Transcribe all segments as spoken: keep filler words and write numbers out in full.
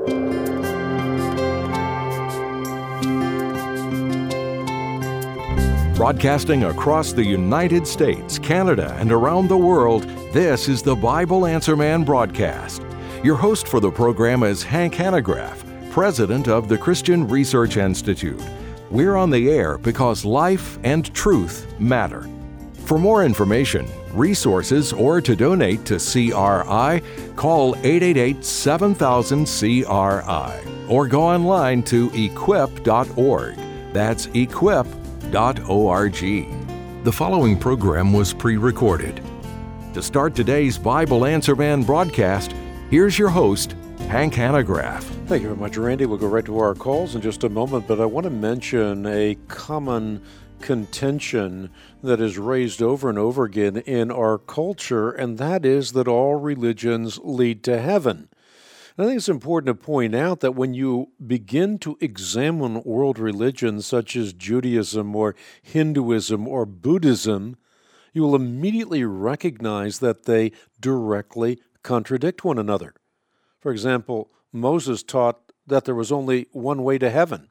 Broadcasting across the United States, Canada, and around the world, this is the Bible Answer Man broadcast. Your host for the program is Hank Hanegraaff, president of the Christian Research Institute. We're on the air because life and truth matter. For more information, resources, or to donate to C R I, call eight eight eight, seven thousand, C R I or go online to equip dot org. That's equip dot org. The following program was pre-recorded. To start today's Bible Answer Man broadcast, here's your host, Hank Hanegraaff. Thank you very much, Randy. We'll go right to our calls in just a moment, but I want to mention a common contention that is raised over and over again in our culture, and that is that all religions lead to heaven. And I think it's important to point out that when you begin to examine world religions such as Judaism or Hinduism or Buddhism, you will immediately recognize that they directly contradict one another. For example, Moses taught that there was only one way to heaven.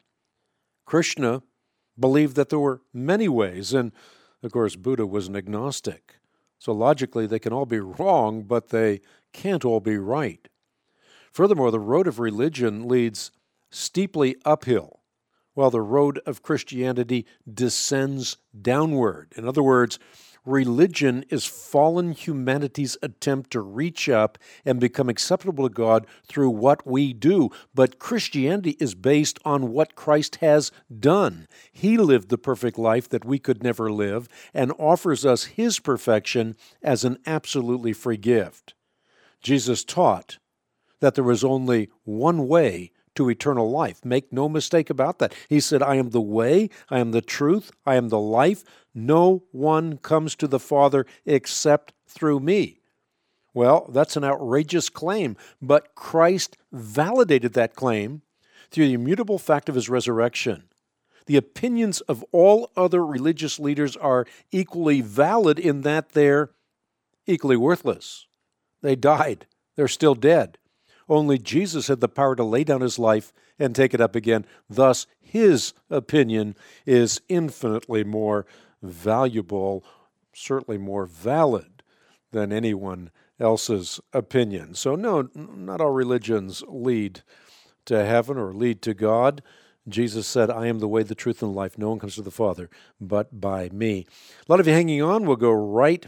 Krishna believed that there were many ways, and of course Buddha was an agnostic. So logically they can all be wrong, but they can't all be right. Furthermore, the road of religion leads steeply uphill, while the road of Christianity descends downward. In other words, religion is fallen humanity's attempt to reach up and become acceptable to God through what we do. But Christianity is based on what Christ has done. He lived the perfect life that we could never live and offers us His perfection as an absolutely free gift. Jesus taught that there was only one way to eternal life. Make no mistake about that. He said, I am the way, I am the truth, I am the life. No one comes to the Father except through me. Well, that's an outrageous claim, but Christ validated that claim through the immutable fact of His resurrection. The opinions of all other religious leaders are equally valid in that they're equally worthless. They died. They're still dead. Only Jesus had the power to lay down His life and take it up again. Thus, His opinion is infinitely more valuable, certainly more valid than anyone else's opinion. So no, not all religions lead to heaven or lead to God. Jesus said, I am the way, the truth, and the life. No one comes to the Father but by me. A lot of you hanging on. We'll go right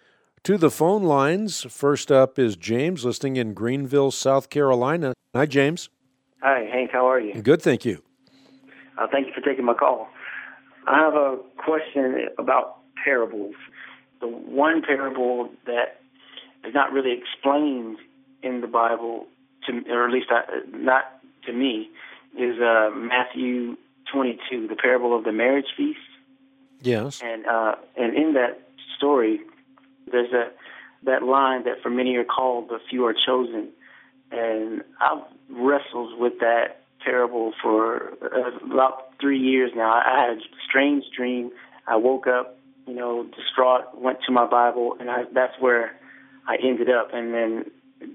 to the phone lines. First up is James, listening in Greenville, South Carolina. Hi, James. Hi, Hank. How are you? Good, thank you. Uh, thank you for taking my call. I have a question about parables. The one parable that is not really explained in the Bible, to, or at least I, not to me, is uh, Matthew twenty-two, the parable of the marriage feast. Yes. And uh, and in that story, there's a that line that for many are called, but few are chosen. And I've wrestled with that parable for uh, about three years now. I had a strange dream. I woke up, you know, distraught, went to my Bible, and I, that's where I ended up. And then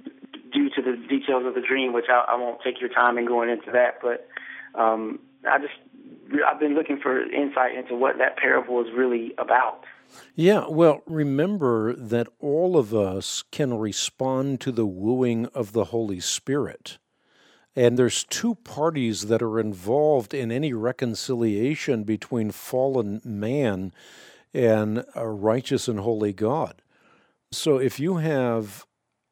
due to the details of the dream, which I, I won't take your time in going into that, but um, I just, I've been looking for insight into what that parable is really about. Yeah, well, remember that all of us can respond to the wooing of the Holy Spirit. And there's two parties that are involved in any reconciliation between fallen man and a righteous and holy God. So if you have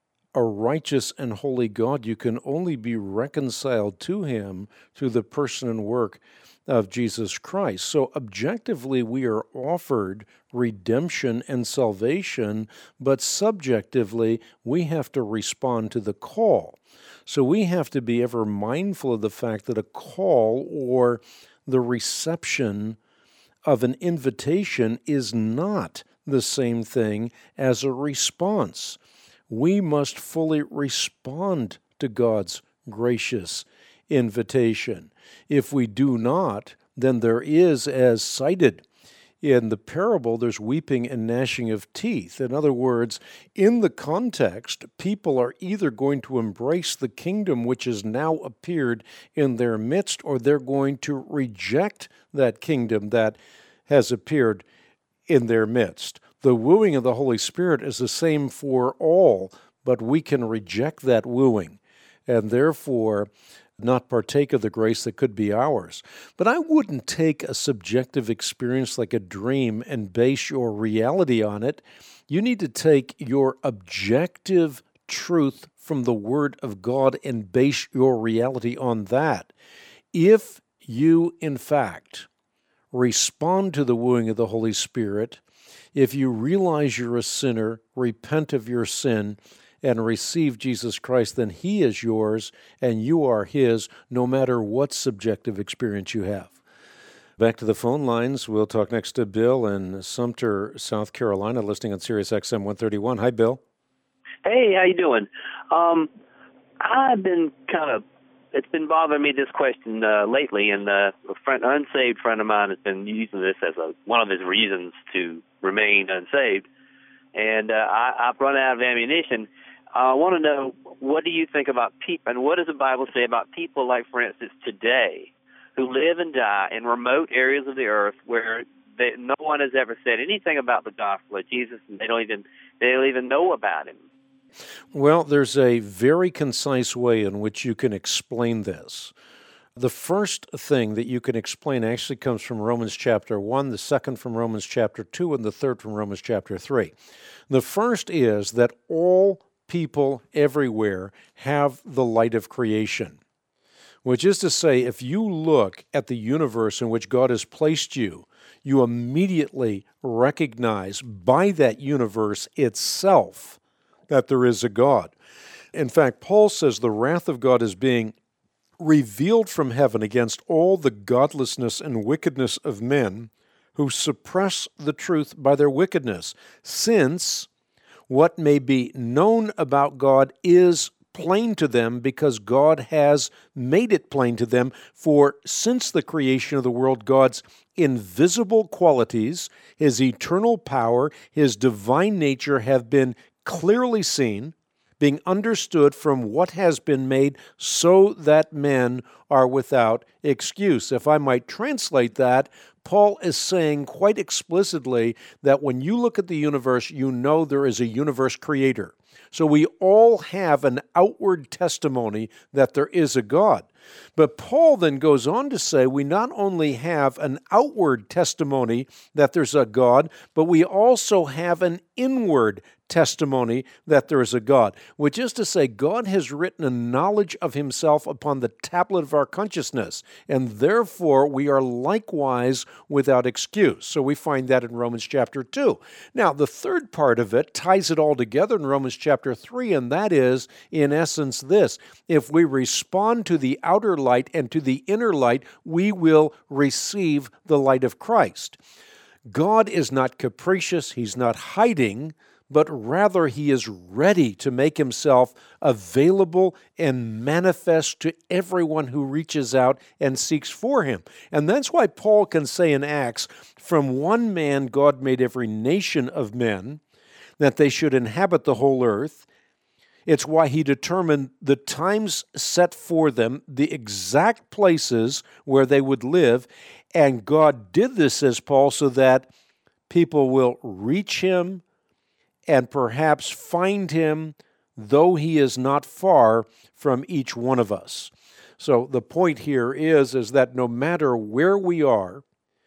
a righteous and holy God, you can only be reconciled to Him through the person and work of Jesus Christ. So objectively, we are offered redemption and salvation, but subjectively, we have to respond to the call. So we have to be ever mindful of the fact that a call or the reception of an invitation is not the same thing as a response. We must fully respond to God's gracious invitation. If we do not, then there is, as cited In the parable, there's weeping and gnashing of teeth. In other words, in the context, people are either going to embrace the kingdom which has now appeared in their midst, or they're going to reject that kingdom that has appeared in their midst. The wooing of the Holy Spirit is the same for all, but we can reject that wooing and therefore not partake of the grace that could be ours. But I wouldn't take a subjective experience like a dream and base your reality on it. You need to take your objective truth from the Word of God and base your reality on that. If you, in fact, respond to the wooing of the Holy Spirit, if you realize you're a sinner, repent of your sin, and receive Jesus Christ, then He is yours and you are His, no matter what subjective experience you have. Back to the phone lines. We'll talk next to Bill in Sumter, South Carolina, listening on Sirius X M one thirty-one. Hi, Bill. Hey, how you doing? Um, I've been kind of, it's been bothering me, this question uh, lately, and uh, a friend, an unsaved friend of mine has been using this as a, one of his reasons to remain unsaved. And uh, I, I've run out of ammunition. I want to know, what do you think about people, and what does the Bible say about people like, for instance, today, who live and die in remote areas of the earth where they, no one has ever said anything about the gospel of Jesus, and they don't even they don't even know about Him? Well, there's a very concise way in which you can explain this. The first thing that you can explain actually comes from Romans chapter one, the second from Romans chapter two, and the third from Romans chapter three. The first is that all people everywhere have the light of creation, which is to say, if you look at the universe in which God has placed you, you immediately recognize by that universe itself that there is a God. In fact, Paul says the wrath of God is being revealed from heaven against all the godlessness and wickedness of men who suppress the truth by their wickedness, since what may be known about God is plain to them because God has made it plain to them. For since the creation of the world, God's invisible qualities, His eternal power, His divine nature have been clearly seen, being understood from what has been made, so that men are without excuse. If I might translate that, Paul is saying quite explicitly that when you look at the universe, you know there is a universe creator. So we all have an outward testimony that there is a God. But Paul then goes on to say we not only have an outward testimony that there's a God, but we also have an inward testimony that there is a God, which is to say God has written a knowledge of Himself upon the tablet of our consciousness, and therefore we are likewise without excuse. So we find that in Romans chapter two. Now, the third part of it ties it all together in Romans chapter three, and that is, in essence, this: if we respond to the outer light and to the inner light, we will receive the light of Christ. God is not capricious, He's not hiding, but rather He is ready to make Himself available and manifest to everyone who reaches out and seeks for Him. And that's why Paul can say in Acts, from one man God made every nation of men, that they should inhabit the whole earth. It's why He determined the times set for them, the exact places where they would live, and God did this, says Paul, so that people will reach Him and perhaps find Him, though He is not far from each one of us. So the point here is, is that no matter where we are,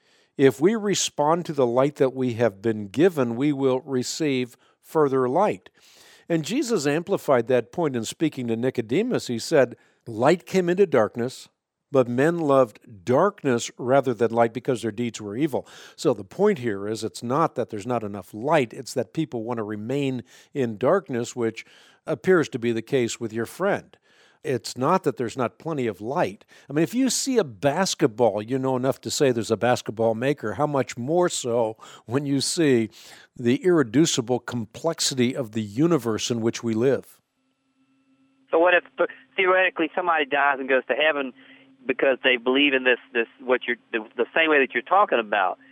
if we respond to the light that we have been given, we will receive further light. And Jesus amplified that point in speaking to Nicodemus. He said, light came into darkness, but men loved darkness rather than light because their deeds were evil. So the point here is it's not that there's not enough light, it's that people want to remain in darkness, which appears to be the case with your friend. It's not that there's not plenty of light. I mean, if you see a basketball, you know enough to say there's a basketball maker. How much more so when you see the irreducible complexity of the universe in which we live? So what if theoretically somebody dies and goes to heaven because they believe in this, this what you're the, the same way that you're talking about,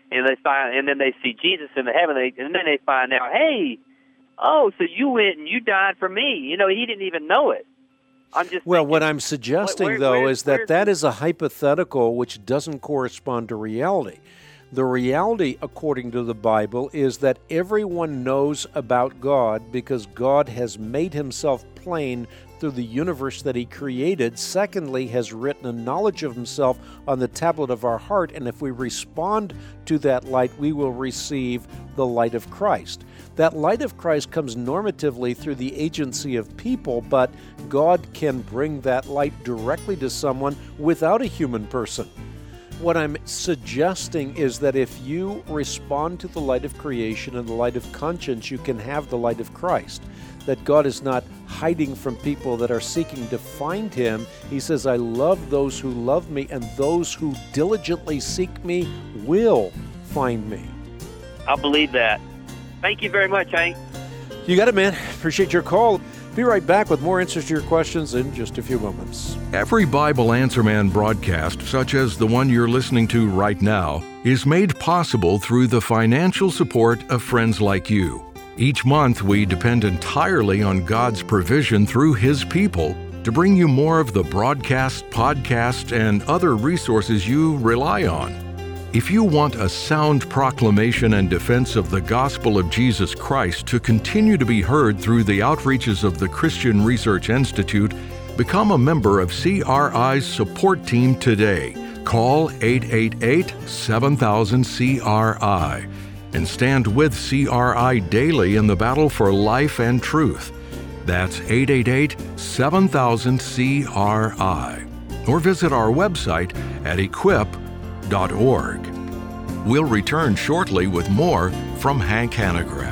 and they find, and then they see Jesus in the heaven, they, and then they find out, hey, oh, so you went and you died for me. You know, he didn't even know it. I'm just well, thinking, what I'm suggesting, where, though, where, is that that is a hypothetical which doesn't correspond to reality. The reality, according to the Bible, is that everyone knows about God because God has made himself plain through the universe that he created. Secondly, has written a knowledge of himself on the tablet of our heart, and if we respond to that light, we will receive the light of Christ. That light of Christ comes normatively through the agency of people, but God can bring that light directly to someone without a human person. What I'm suggesting is that if you respond to the light of creation and the light of conscience, you can have the light of Christ. That God is not hiding from people that are seeking to find him. He says, I love those who love me, and those who diligently seek me will find me. I believe that. Thank you very much, Hank. You got it, man. Appreciate your call. Be right back with more answers to your questions in just a few moments. Every Bible Answer Man broadcast, such as the one you're listening to right now, is made possible through the financial support of friends like you. Each month, we depend entirely on God's provision through his people to bring you more of the broadcast, podcast, and other resources you rely on. If you want a sound proclamation and defense of the gospel of Jesus Christ to continue to be heard through the outreaches of the Christian Research Institute, become a member of C R I's support team today. Call eight eight eight, seven thousand, C R I and stand with C R I daily in the battle for life and truth. That's eight eight eight, seven thousand, C R I. Or visit our website at equip dot org. We'll return shortly with more from Hank Hanegraaff.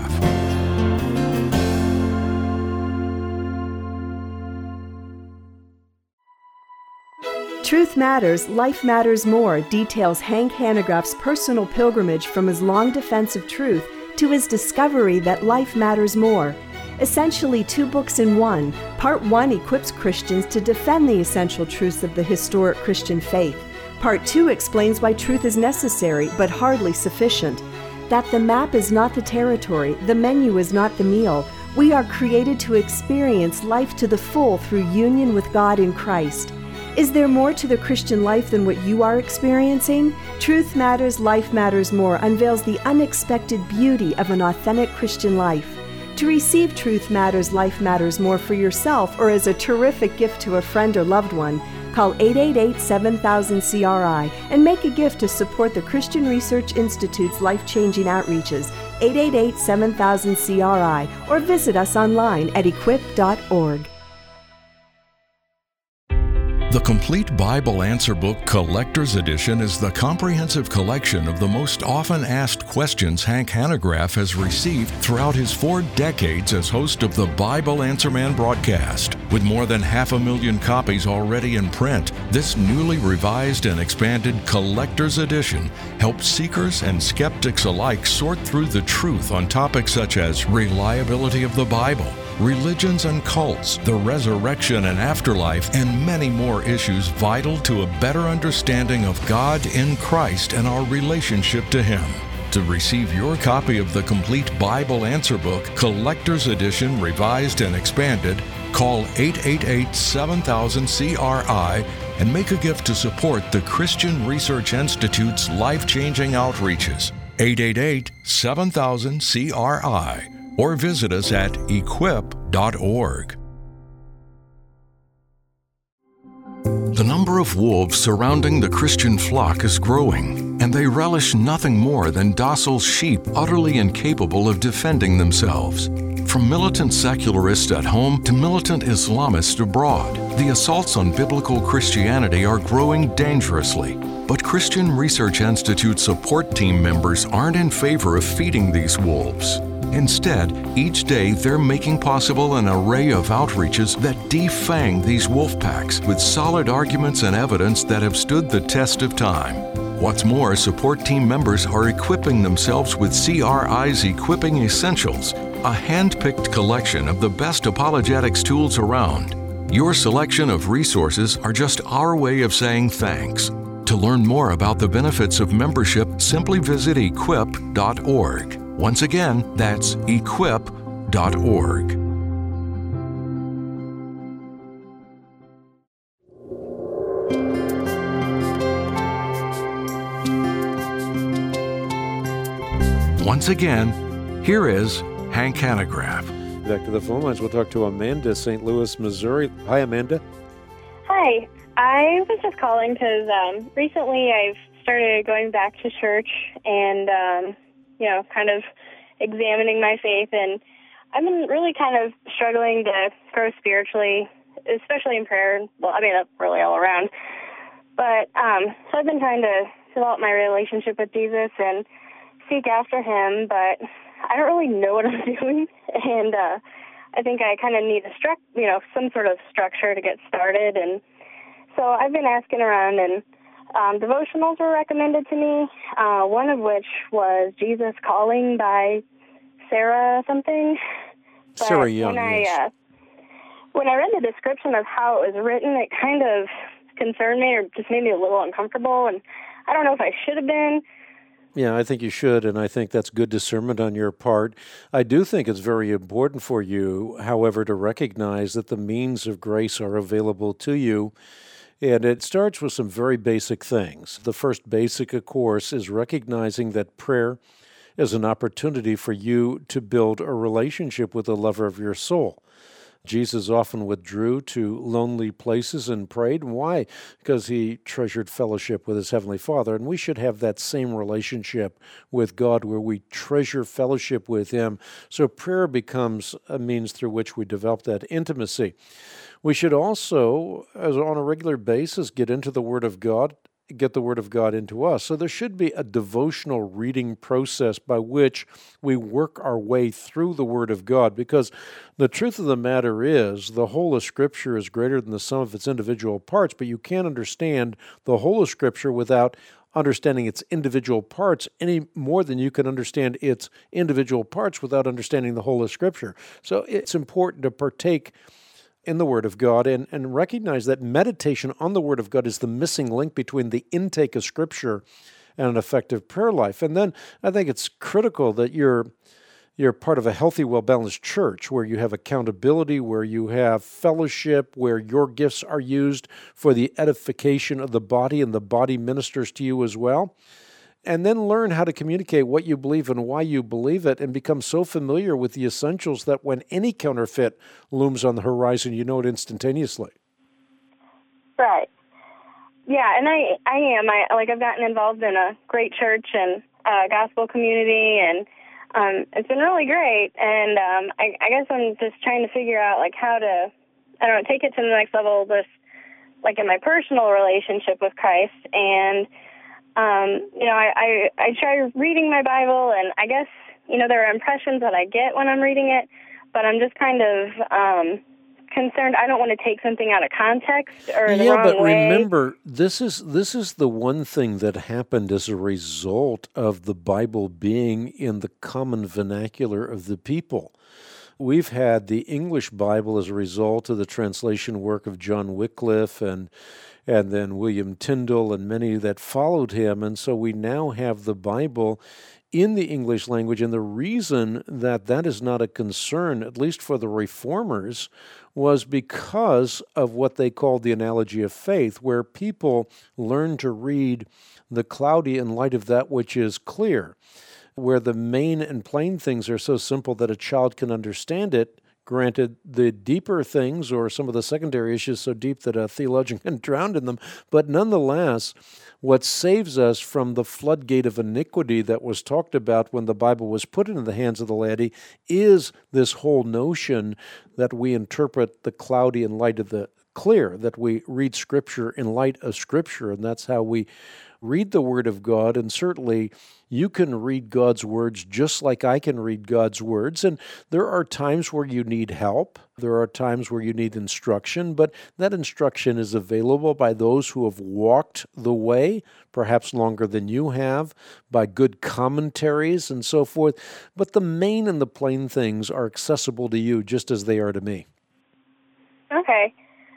Truth Matters, Life Matters More details Hank Hanegraaff's personal pilgrimage from his long defense of truth to his discovery that life matters more. Essentially two books in one, Part one equips Christians to defend the essential truths of the historic Christian faith. Part two explains why truth is necessary, but hardly sufficient. That the map is not the territory, the menu is not the meal. We are created to experience life to the full through union with God in Christ. Is there more to the Christian life than what you are experiencing? Truth Matters, Life Matters More unveils the unexpected beauty of an authentic Christian life. To receive Truth Matters, Life Matters More for yourself or as a terrific gift to a friend or loved one, call eight eight eight, seven thousand, C R I and make a gift to support the Christian Research Institute's life-changing outreaches, eight eight eight, seven thousand, C R I, or visit us online at equip dot org. The Complete Bible Answer Book Collector's Edition is the comprehensive collection of the most often asked questions Hank Hanegraaff has received throughout his four decades as host of the Bible Answer Man broadcast. With more than half a million copies already in print, this newly revised and expanded Collector's Edition helps seekers and skeptics alike sort through the truth on topics such as reliability of the Bible, religions and cults, the resurrection and afterlife, and many more issues vital to a better understanding of God in Christ and our relationship to Him. To receive your copy of the Complete Bible Answer Book, Collector's Edition, Revised and Expanded, call eight eight eight, seven thousand, C R I and make a gift to support the Christian Research Institute's life-changing outreaches. eight eight eight, seven thousand, C R I. Or visit us at equip dot org. The number of wolves surrounding the Christian flock is growing, and they relish nothing more than docile sheep utterly incapable of defending themselves. From militant secularists at home to militant Islamists abroad, the assaults on biblical Christianity are growing dangerously. But Christian Research Institute support team members aren't in favor of feeding these wolves. Instead, each day they're making possible an array of outreaches that defang these wolf packs with solid arguments and evidence that have stood the test of time. What's more, support team members are equipping themselves with C R I's Equipping Essentials, a hand-picked collection of the best apologetics tools around. Your selection of resources are just our way of saying thanks. To learn more about the benefits of membership, simply visit equip dot org. Once again, that's equip dot org. Once again, here is Hank Hanegraaff. Back to the phone lines. We'll talk to Amanda, Saint Louis, Missouri. Hi, Amanda. Hi. I was just calling because um, recently I've started going back to church and, um, you know, kind of examining my faith. And I've been really kind of struggling to grow spiritually, especially in prayer. Well, I mean, really all around. But um, so I've been trying to develop my relationship with Jesus and seek after him, but I don't really know what I'm doing, and uh, I think I kind of need a struct, you know, some sort of structure to get started. And so I've been asking around, and um, devotionals were recommended to me. Uh, one of which was Jesus Calling by Sarah something. But Sarah Young. When I yes. uh, when I read the description of how it was written, it kind of concerned me, or just made me a little uncomfortable. And I don't know if I should have been. Yeah, I think you should, and I think that's good discernment on your part. I do think it's very important for you, however, to recognize that the means of grace are available to you, and it starts with some very basic things. The first basic, of course, is recognizing that prayer is an opportunity for you to build a relationship with the lover of your soul. Jesus often withdrew to lonely places and prayed. Why? Because he treasured fellowship with his Heavenly Father. And we should have that same relationship with God where we treasure fellowship with him. So prayer becomes a means through which we develop that intimacy. We should also, as on a regular basis, get into the Word of God, get the Word of God into us. So there should be a devotional reading process by which we work our way through the Word of God, because the truth of the matter is the whole of Scripture is greater than the sum of its individual parts, but you can't understand the whole of Scripture without understanding its individual parts any more than you can understand its individual parts without understanding the whole of Scripture. So it's important to partake in the Word of God and, and recognize that meditation on the Word of God is the missing link between the intake of Scripture and an effective prayer life. And then I think it's critical that you're you're part of a healthy, well-balanced church where you have accountability, where you have fellowship, where your gifts are used for the edification of the body and the body ministers to you as well. And then learn how to communicate what you believe and why you believe it, and become so familiar with the essentials that when any counterfeit looms on the horizon, you know it instantaneously. Right. Yeah, and I, I am. I like I've gotten involved in a great church and uh, gospel community, and um, it's been really great. And um, I, I guess I'm just trying to figure out like how to, I don't know, take it to the next level, just like in my personal relationship with Christ. And Um, you know, I, I, I try reading my Bible, and I guess, you know, there are impressions that I get when I'm reading it, but I'm just kind of um, concerned. I don't want to take something out of context or the yeah, wrong but way. remember, this is this is the one thing that happened as a result of the Bible being in the common vernacular of the people. We've had the English Bible as a result of the translation work of John Wycliffe and and then William Tyndale and many that followed him. And so we now have the Bible in the English language. And the reason that that is not a concern, at least for the reformers, was because of what they called the analogy of faith, where people learn to read the cloudy in light of that which is clear, where the main and plain things are so simple that a child can understand it. Granted, the deeper things or some of the secondary issues so deep that a theologian can drown in them, but nonetheless, what saves us from the floodgate of iniquity that was talked about when the Bible was put into the hands of the laity is this whole notion that we interpret the cloudy in light of the clear, that we read Scripture in light of Scripture, and that's how we read the Word of God. And certainly you can read God's words just like I can read God's words. And there are times where you need help. There are times where you need instruction, but that instruction is available by those who have walked the way, perhaps longer than you have, by good commentaries and so forth. But the main and the plain things are accessible to you just as they are to me. Okay.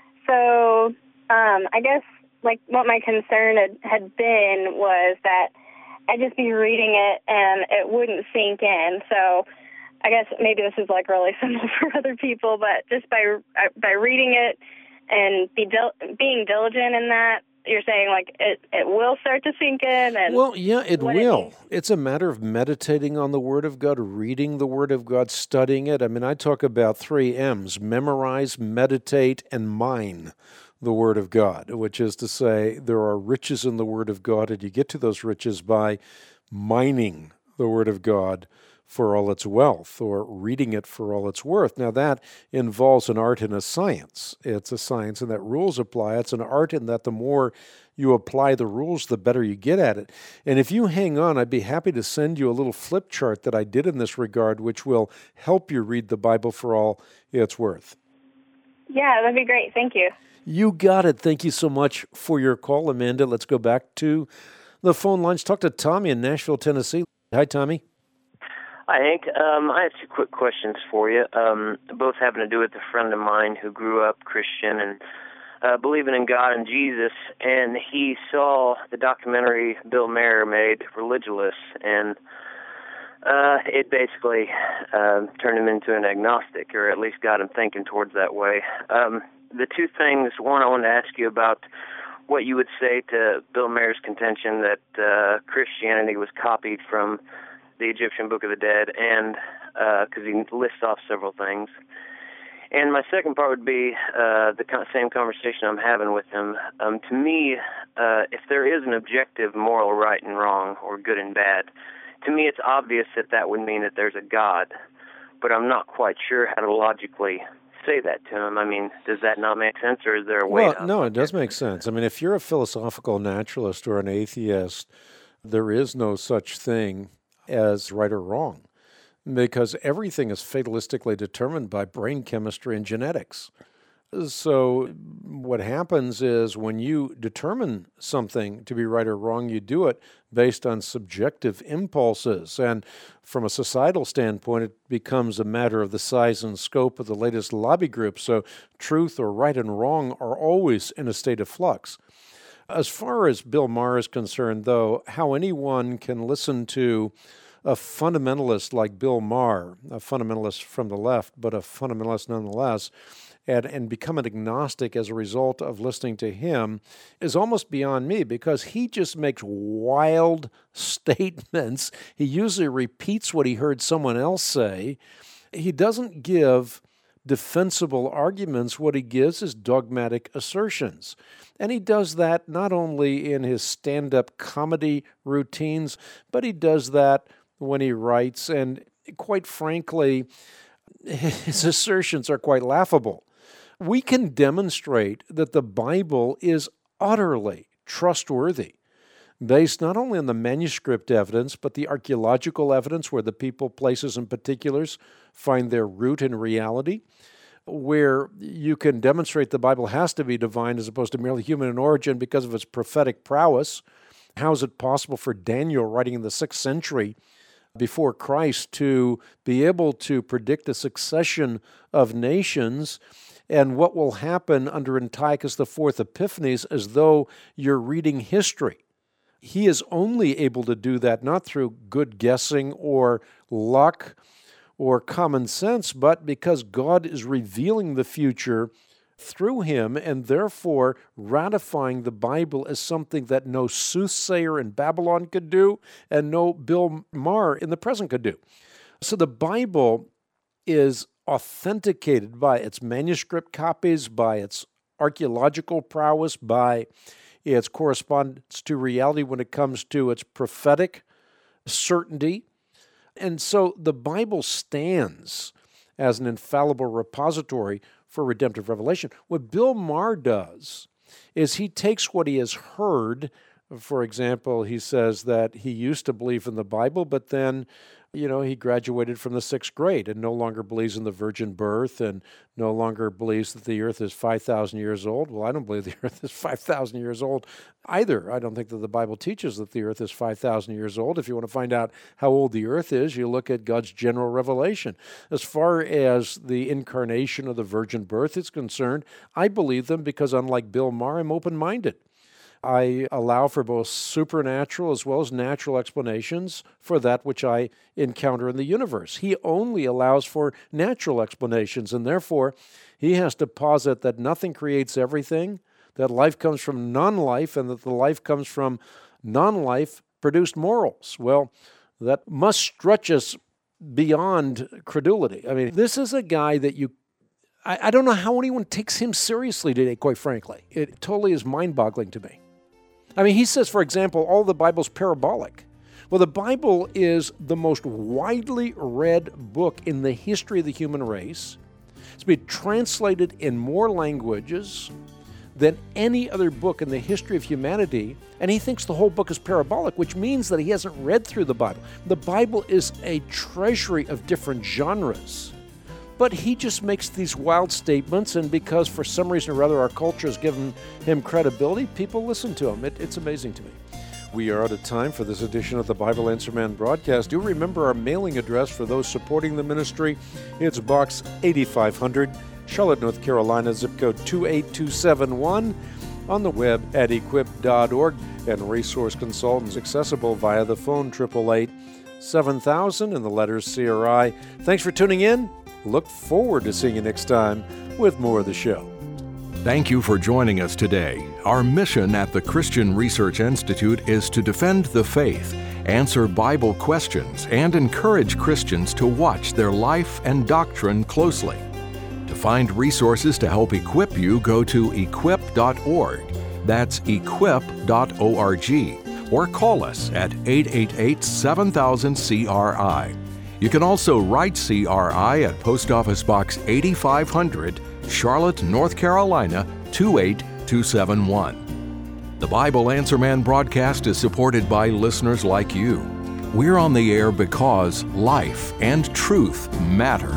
So um, I guess like what my concern had, had been was that I'd just be reading it and it wouldn't sink in. So I guess maybe this is like really simple for other people, but just by by reading it and be dil- being diligent in that, you're saying like it, it will start to sink in? And well, yeah, it will. It it's a matter of meditating on the Word of God, reading the Word of God, studying it. I mean, I talk about three M's: memorize, meditate, and mine the Word of God, which is to say there are riches in the Word of God, and you get to those riches by mining the Word of God for all its wealth, or reading it for all its worth. Now, that involves an art and a science. It's a science in that rules apply. It's an art in that the more you apply the rules, the better you get at it. And if you hang on, I'd be happy to send you a little flip chart that I did in this regard, which will help you read the Bible for all it's worth. Yeah, that'd be great. Thank you. You got it. Thank you so much for your call, Amanda. Let's go back to the phone lines. Talk to Tommy in Nashville, Tennessee. Hi, Tommy. Hi, Hank. Um, I have two quick questions for you, um, both having to do with a friend of mine who grew up Christian and uh, believing in God and Jesus, and he saw the documentary Bill Maher made, Religulous, and uh, it basically uh, turned him into an agnostic, or at least got him thinking towards that way. Um, the two things, one, I wanted to ask you about what you would say to Bill Maher's contention that uh, Christianity was copied from the Egyptian Book of the Dead, and because uh, he lists off several things. And my second part would be uh, the same conversation I'm having with him. Um, to me, uh, if there is an objective moral right and wrong, or good and bad, to me it's obvious that that would mean that there's a God, but I'm not quite sure how to logically say that to him. I mean, does that not make sense, or is there a way Well, to... no, it does make sense. I mean, if you're a philosophical naturalist or an atheist, there is no such thing as right or wrong, because everything is fatalistically determined by brain chemistry and genetics. So what happens is when you determine something to be right or wrong, you do it based on subjective impulses. And from a societal standpoint, it becomes a matter of the size and scope of the latest lobby group. So truth or right and wrong are always in a state of flux. As far as Bill Maher is concerned, though, how anyone can listen to a fundamentalist like Bill Maher, a fundamentalist from the left, but a fundamentalist nonetheless, and, and become an agnostic as a result of listening to him is almost beyond me, because he just makes wild statements. He usually repeats what he heard someone else say. He doesn't give defensible arguments. What he gives is dogmatic assertions. And he does that not only in his stand-up comedy routines, but he does that when he writes. And quite frankly, his assertions are quite laughable. We can demonstrate that the Bible is utterly trustworthy, based not only on the manuscript evidence, but the archaeological evidence where the people, places, and particulars find their root in reality, where you can demonstrate the Bible has to be divine as opposed to merely human in origin because of its prophetic prowess. How is it possible for Daniel, writing in the sixth century before Christ, to be able to predict the succession of nations and what will happen under Antiochus the Fourth Epiphanes as though you're reading history? He is only able to do that not through good guessing or luck or common sense, but because God is revealing the future through him and therefore ratifying the Bible as something that no soothsayer in Babylon could do and no Bill Maher in the present could do. So the Bible is authenticated by its manuscript copies, by its archaeological prowess, by its correspondence to reality when it comes to its prophetic certainty. And so the Bible stands as an infallible repository for redemptive revelation. What Bill Maher does is he takes what he has heard. For example, he says that he used to believe in the Bible, but then, you know, he graduated from the sixth grade and no longer believes in the virgin birth and no longer believes that the earth is five thousand years old. Well, I don't believe the earth is five thousand years old either. I don't think that the Bible teaches that the earth is five thousand years old. If you want to find out how old the earth is, you look at God's general revelation. As far as the incarnation of the virgin birth is concerned, I believe them because, unlike Bill Maher, I'm open-minded. I allow for both supernatural as well as natural explanations for that which I encounter in the universe. He only allows for natural explanations, and therefore he has to posit that nothing creates everything, that life comes from non-life, and that the life comes from non-life produced morals. Well, that must stretch us beyond credulity. I mean, this is a guy that you I, I don't know how anyone takes him seriously today, quite frankly. It totally is mind-boggling to me. I mean, he says, for example, all the Bible's parabolic. Well, the Bible is the most widely read book in the history of the human race. It's been translated in more languages than any other book in the history of humanity, and he thinks the whole book is parabolic, which means that he hasn't read through the Bible. The Bible is a treasury of different genres. But he just makes these wild statements, and because for some reason or other our culture has given him credibility, people listen to him. It, it's amazing to me. We are out of time for this edition of the Bible Answer Man broadcast. Do remember our mailing address for those supporting the ministry. It's Box eighty-five hundred, Charlotte, North Carolina, zip code two eight two seven one. On the web at equip dot org, and resource consultants accessible via the phone eight eight eight, seven thousand and the letters C R I. Thanks for tuning in. Look forward to seeing you next time with more of the show. Thank you for joining us today. Our mission at the Christian Research Institute is to defend the faith, answer Bible questions, and encourage Christians to watch their life and doctrine closely. To find resources to help equip you, go to equip dot org. That's equip dot org. Or call us at eight eight eight, seven thousand C R I. You can also write C R I at Post Office Box eighty-five hundred, Charlotte, North Carolina, two eight two seven one. The Bible Answer Man broadcast is supported by listeners like you. We're on the air because life and truth matter.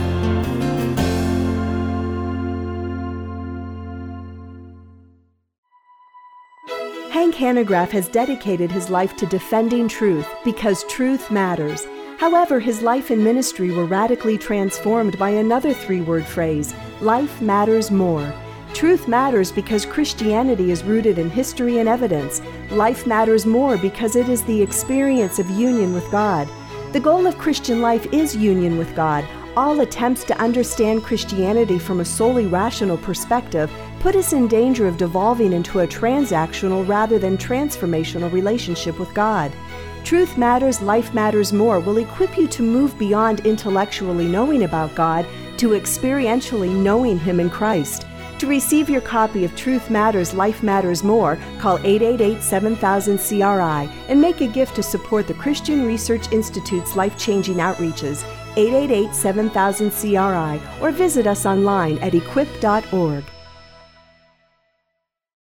Hank Hanegraaff has dedicated his life to defending truth because truth matters. However, his life and ministry were radically transformed by another three-word phrase, life matters more. Truth matters because Christianity is rooted in history and evidence. Life matters more because it is the experience of union with God. The goal of Christian life is union with God. All attempts to understand Christianity from a solely rational perspective put us in danger of devolving into a transactional rather than transformational relationship with God. Truth Matters, Life Matters More will equip you to move beyond intellectually knowing about God to experientially knowing Him in Christ. To receive your copy of Truth Matters, Life Matters More, call eight eight eight, seven thousand C R I and make a gift to support the Christian Research Institute's life-changing outreaches, eight eight eight, seven thousand C R I, or visit us online at equip dot org.